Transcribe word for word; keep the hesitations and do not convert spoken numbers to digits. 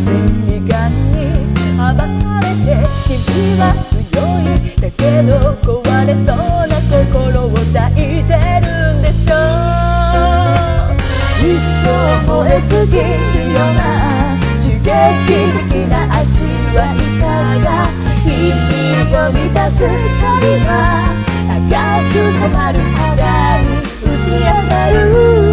審美眼に阻まれて君は強いだけど壊れそうな心を抱いてるんでしょう。一層燃え尽きるような刺激的な味わいかが日々を満たす旅は赤く染まる肌に浮き上がる